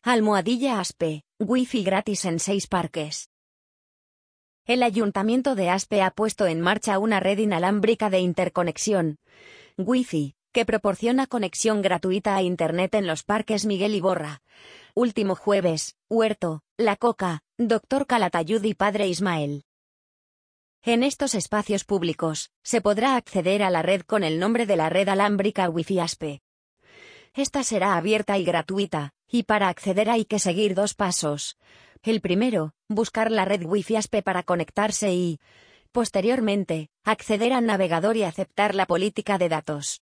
Almohadilla Aspe, Wi-Fi gratis en 6 parques. El Ayuntamiento de Aspe ha puesto en marcha una red inalámbrica de interconexión, Wi-Fi, que proporciona conexión gratuita a Internet en los parques Miguel Iborra, Último Jueves, Huerto, La Coca, Dr. Calatayud y Padre Ismael. En estos espacios públicos, se podrá acceder a la red con el nombre de la red alámbrica Wi-Fi Aspe. Esta será abierta y gratuita, y para acceder hay que seguir 2 pasos. El primero, buscar la red Wi-Fi Aspe para conectarse y, posteriormente, acceder al navegador y aceptar la política de datos.